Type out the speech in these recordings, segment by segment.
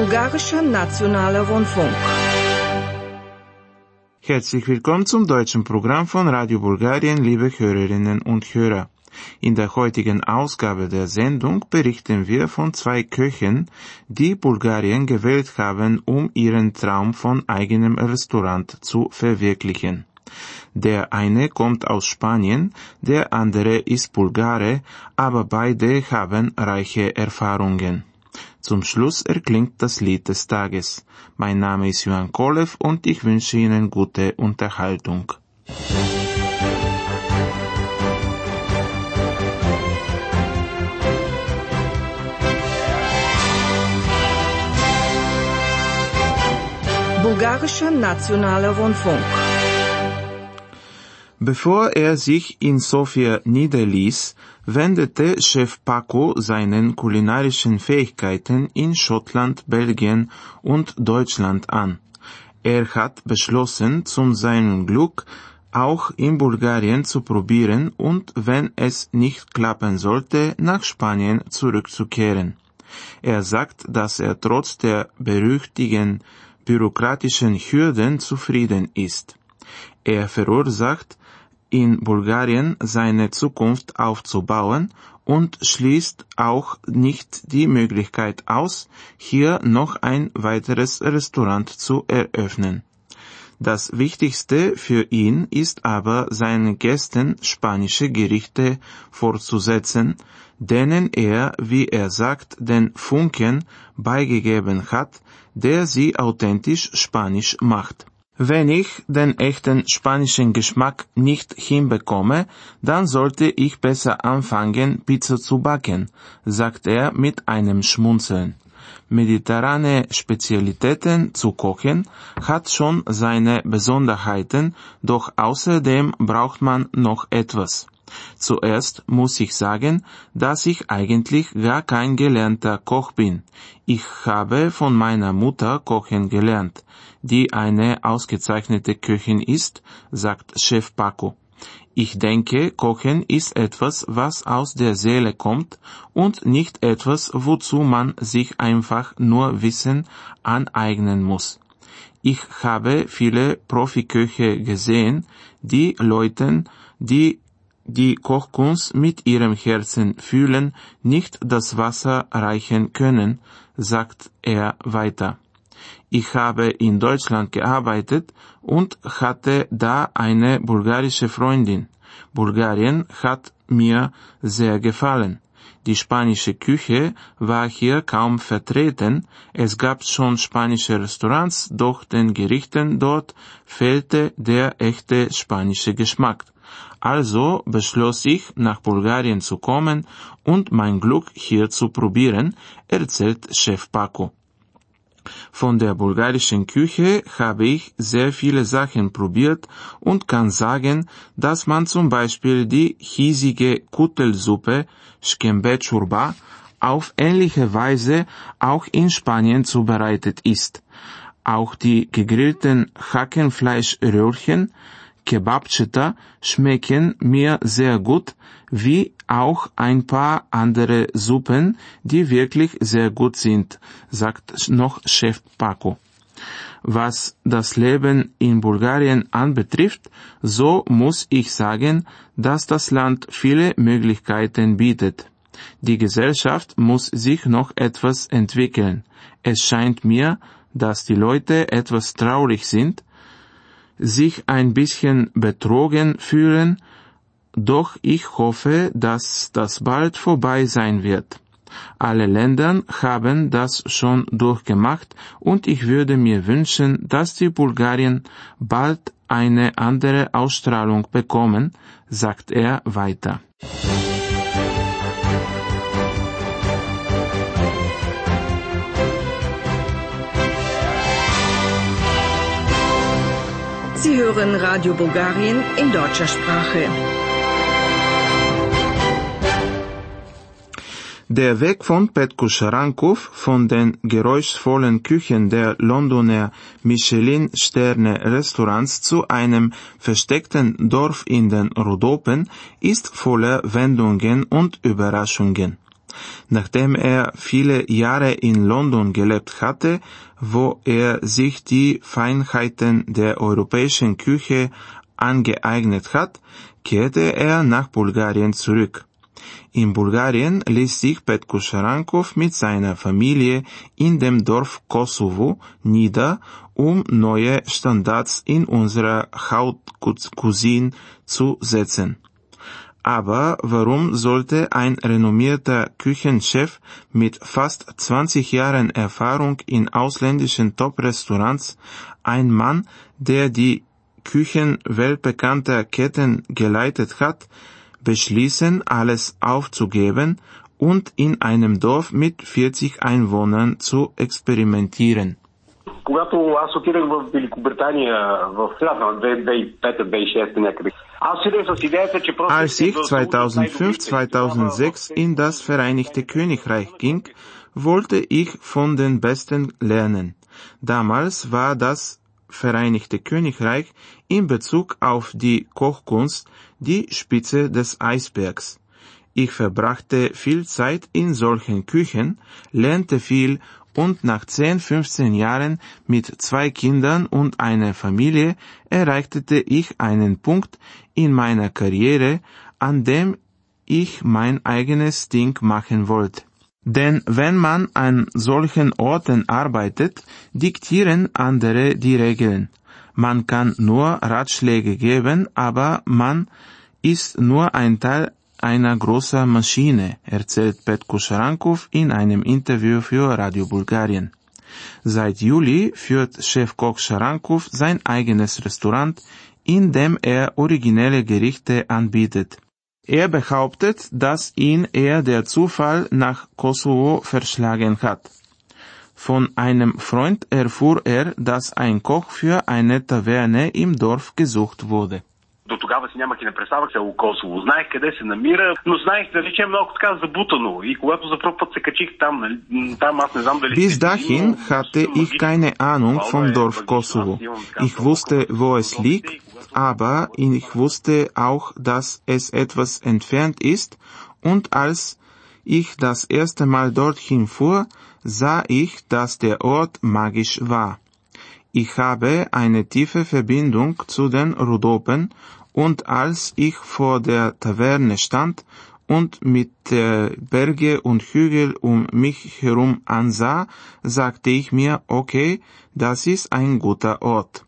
Bulgarischer Nationaler Rundfunk. Herzlich willkommen zum deutschen Programm von Radio Bulgarien, liebe Hörerinnen und Hörer. In der heutigen Ausgabe der Sendung berichten wir von 2 Köchen, die Bulgarien gewählt haben, um ihren Traum von eigenem Restaurant zu verwirklichen. Der eine kommt aus Spanien, der andere ist Bulgare, aber beide haben reiche Erfahrungen. Zum Schluss erklingt das Lied des Tages. Mein Name ist Johann Kolev und ich wünsche Ihnen gute Unterhaltung. Bulgarischer Nationaler Rundfunk. Bevor er sich in Sofia niederließ, wendete Chef Paco seinen kulinarischen Fähigkeiten in Schottland, Belgien und Deutschland an. Er hat beschlossen, zum seinem Glück auch in Bulgarien zu probieren und, wenn es nicht klappen sollte, nach Spanien zurückzukehren. Er sagt, dass er trotz der berüchtigten bürokratischen Hürden zufrieden ist. Er verursacht, in Bulgarien seine Zukunft aufzubauen und schließt auch nicht die Möglichkeit aus, hier noch ein weiteres Restaurant zu eröffnen. Das Wichtigste für ihn ist aber, seinen Gästen spanische Gerichte vorzusetzen, denen er, wie er sagt, den Funken beigegeben hat, der sie authentisch spanisch macht. Wenn ich den echten spanischen Geschmack nicht hinbekomme, dann sollte ich besser anfangen, Pizza zu backen, sagt er mit einem Schmunzeln. Mediterrane Spezialitäten zu kochen hat schon seine Besonderheiten, doch außerdem braucht man noch etwas. Zuerst muss ich sagen, dass ich eigentlich gar kein gelernter Koch bin. Ich habe von meiner Mutter kochen gelernt, die eine ausgezeichnete Köchin ist, sagt Chef Paco. Ich denke, Kochen ist etwas, was aus der Seele kommt und nicht etwas, wozu man sich einfach nur Wissen aneignen muss. Ich habe viele Profiköche gesehen, die Leuten, die Kochkunst mit ihrem Herzen fühlen, nicht das Wasser reichen können, sagt er weiter. Ich habe in Deutschland gearbeitet und hatte da eine bulgarische Freundin. Bulgarien hat mir sehr gefallen. Die spanische Küche war hier kaum vertreten, es gab schon spanische Restaurants, doch den Gerichten dort fehlte der echte spanische Geschmack. Also beschloss ich, nach Bulgarien zu kommen und mein Glück hier zu probieren, erzählt Chef Paco. Von der bulgarischen Küche habe ich sehr viele Sachen probiert und kann sagen, dass man zum Beispiel die hiesige Kuttelsuppe, Shkembe Churba, auf ähnliche Weise auch in Spanien zubereitet ist. Auch die gegrillten Hackfleischröhrchen, Kebabcheta, schmecken mir sehr gut, wie auch ein paar andere Suppen, die wirklich sehr gut sind, sagt noch Chef Paco. Was das Leben in Bulgarien anbetrifft, so muss ich sagen, dass das Land viele Möglichkeiten bietet. Die Gesellschaft muss sich noch etwas entwickeln. Es scheint mir, dass die Leute etwas traurig sind, sich ein bisschen betrogen fühlen, doch ich hoffe, dass das bald vorbei sein wird. Alle Länder haben das schon durchgemacht und ich würde mir wünschen, dass die Bulgarien bald eine andere Ausstrahlung bekommen, sagt er weiter. Sie hören Radio Bulgarien in deutscher Sprache. Der Weg von Petko Scharankov von den geräuschvollen Küchen der Londoner Michelin-Sterne-Restaurants zu einem versteckten Dorf in den Rhodopen ist voller Wendungen und Überraschungen. Nachdem er viele Jahre in London gelebt hatte, wo er sich die Feinheiten der europäischen Küche angeeignet hat, kehrte er nach Bulgarien zurück. In Bulgarien ließ sich Petko Scharankov mit seiner Familie in dem Dorf Kosovo nieder, um neue Standards in unserer Haute-Cuisine zu setzen. Aber warum sollte ein renommierter Küchenchef mit fast 20 Jahren Erfahrung in ausländischen Top-Restaurants, ein Mann, der die Küchen weltbekannter Ketten geleitet hat, beschließen, alles aufzugeben und in einem Dorf mit 40 Einwohnern zu experimentieren? Когато аз отидах в Великобритания в средата на 2005-2006 някъде, аз отидах с идеята, че просто... Als ich 2005-2006 in das Vereinigte Königreich ging, wollte ich von den Besten lernen. Damals war das Vereinigte Königreich in Bezug auf die Kochkunst die Spitze des Eisbergs. Ich verbrachte viel Zeit in solchen Küchen, lernte viel und nach 10-15 Jahren mit 2 Kindern und einer Familie erreichte ich einen Punkt in meiner Karriere, an dem ich mein eigenes Ding machen wollte. Denn wenn man an solchen Orten arbeitet, diktieren andere die Regeln. Man kann nur Ratschläge geben, aber man ist nur ein Teil einer großen Maschine, erzählt Petko Scharankov in einem Interview für Radio Bulgarien. Seit Juli führt Chefkoch Scharankov sein eigenes Restaurant, in dem er originelle Gerichte anbietet. Er behauptet, dass ihn eher der Zufall nach Kosovo verschlagen hat. Von einem Freund erfuhr er, dass ein Koch für eine Taverne im Dorf gesucht wurde. До тогава си нямах и не представах село Косово. Знаех къде се намира, но знаех да речем много така забутано. И когато за първ път се качих там, аз не знам дали... Bis dahin hatte ich keine Ahnung vom Dorf Kosovo. Ich wusste, wo es liegt, aber ich wusste auch, dass es etwas entfernt ist, und als ich das erste Mal dorthin fuhr, sah ich, dass der Ort magisch war. Ich habe eine tiefe Verbindung zu den Rhodopen, und als ich vor der Taverne stand und mit Berge und Hügel um mich herum ansah, sagte ich mir, okay, das ist ein guter Ort.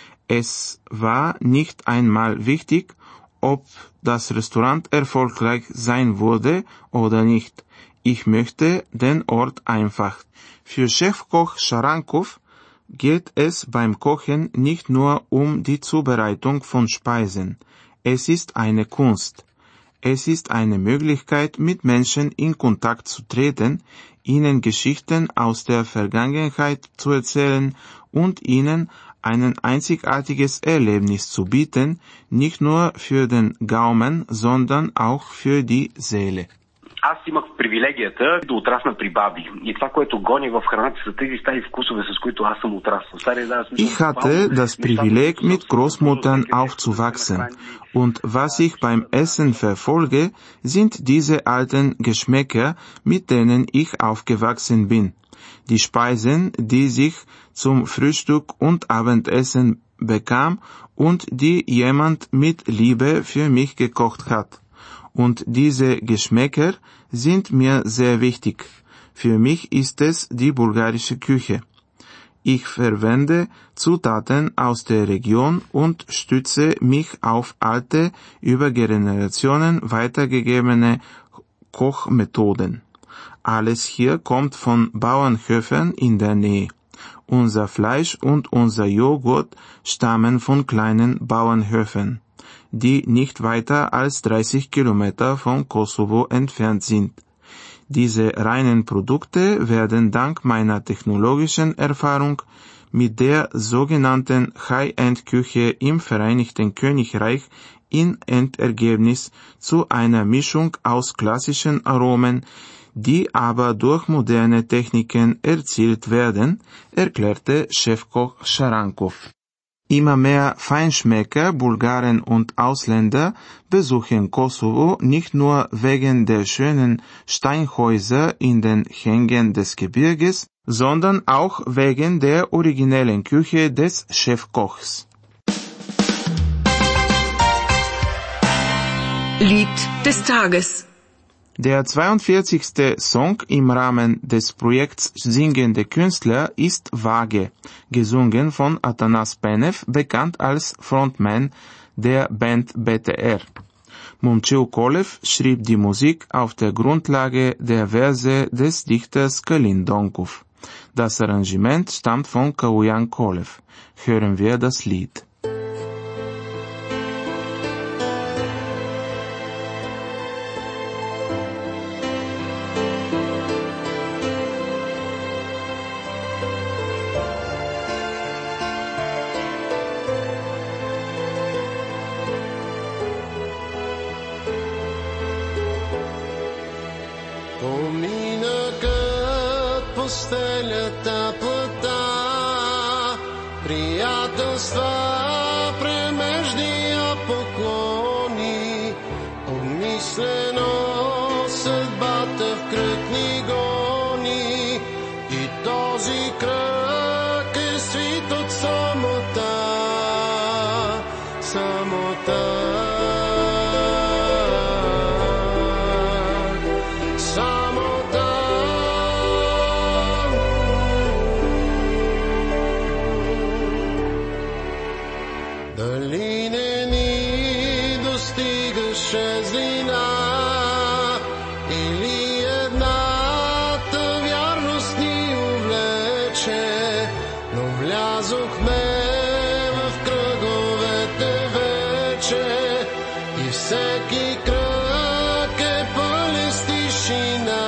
Es war nicht einmal wichtig, ob das Restaurant erfolgreich sein würde oder nicht. Ich möchte den Ort einfach. Für Chefkoch Scharankov geht es beim Kochen nicht nur um die Zubereitung von Speisen. Es ist eine Kunst. Es ist eine Möglichkeit, mit Menschen in Kontakt zu treten, ihnen Geschichten aus der Vergangenheit zu erzählen und ihnen ein einzigartiges Erlebnis zu bieten, nicht nur für den Gaumen, sondern auch für die Seele. Аз имах привилегията да отрасна при баби. И това, което гоня в храната, са тези стари вкусове, с които аз съм отраснал. Ich hatte das Privileg, mit Großmuttern aufzuwachsen. Und was ich beim Essen verfolge, sind diese alten Geschmäcker, mit denen ich aufgewachsen bin. Die Speisen, die sich zum Frühstück und Abendessen bekam und die jemand mit Liebe für mich gekocht hat. Und diese Geschmäcker sind mir sehr wichtig. Für mich ist es die bulgarische Küche. Ich verwende Zutaten aus der Region und stütze mich auf alte, über Generationen weitergegebene Kochmethoden. Alles hier kommt von Bauernhöfen in der Nähe. Unser Fleisch und unser Joghurt stammen von kleinen Bauernhöfen, die nicht weiter als 30 Kilometer von Kosovo entfernt sind. Diese reinen Produkte werden dank meiner technologischen Erfahrung mit der sogenannten High-End-Küche im Vereinigten Königreich im Endergebnis zu einer Mischung aus klassischen Aromen, die aber durch moderne Techniken erzielt werden, erklärte Chefkoch Scharankov. Immer mehr Feinschmecker, Bulgaren und Ausländer besuchen Kosovo nicht nur wegen der schönen Steinhäuser in den Hängen des Gebirges, sondern auch wegen der originellen Küche des Chefkochs. Lied des Tages. Der 42. Song im Rahmen des Projekts Singende Künstler ist Vage, gesungen von Atanas Penev, bekannt als Frontman der Band BTR. Momchil Kolev schrieb die Musik auf der Grundlage der Verse des Dichters Kalin Donkov. Das Arrangement stammt von Kaujan Kolev. Hören wir das Lied. Постелята плътна, приятелства, премеждия поклони, обмислено съдбата в кръг ни гони, и този кръг е свит от самота, самота. Дали не ни достигаше злина, или едната вярност ни увлече, но влязохме в кръговете вече, и всеки кръг е пълен с тишина,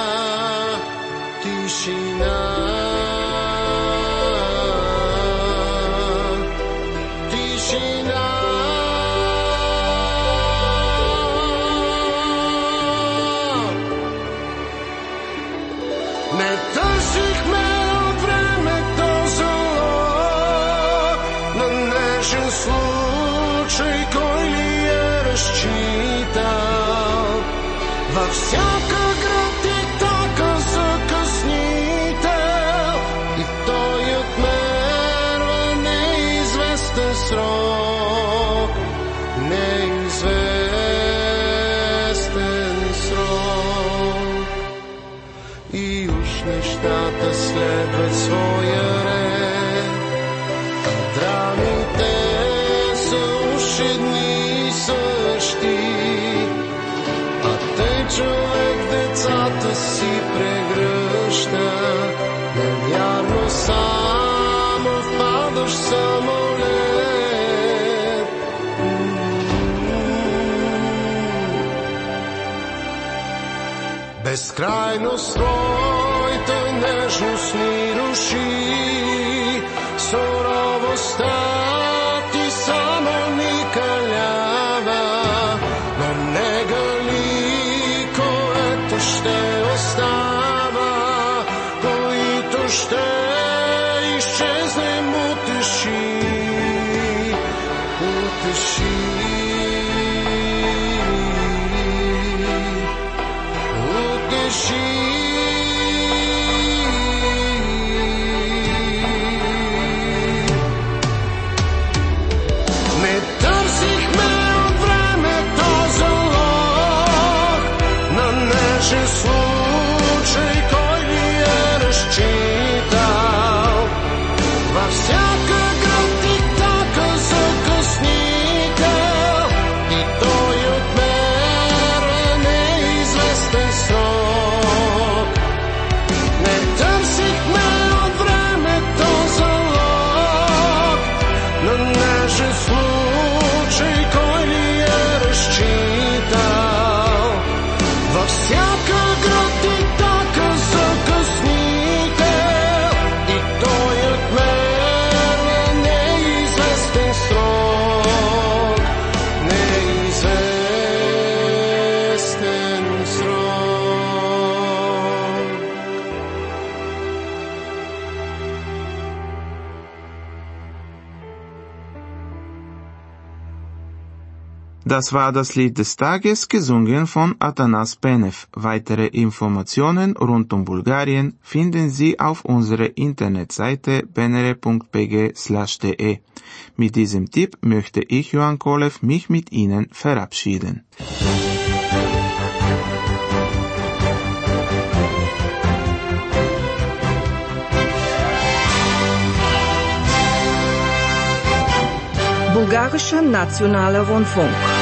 тишина. Не търсихме от времето залог на нежен случай, кой ли е разчитал. Във всяка град и така закъснител, и той отмерва неизвестен срок, неизвестен срок. И уж нещата следват своя ред, а драмите са уж едни и същи, а тъй човек децата си прегръща, навярно само в падащ самолет. Безкрайно своята нежност ни руши, суровостта ти само ни калява, но нега ли, което ще остава, които ще изчезнем, утеши, утеши. Не търсихме от времето залог на нежен случай, кой ли е разчитал. Във всяка град и така закъснител, Das war das Lied des Tages, gesungen von Atanas Penev. Weitere Informationen rund um Bulgarien finden Sie auf unserer Internetseite benere.pg/de. Mit diesem Tipp möchte ich, Johann Kolev, mich mit Ihnen verabschieden. Bulgarischer Nationaler Rundfunk.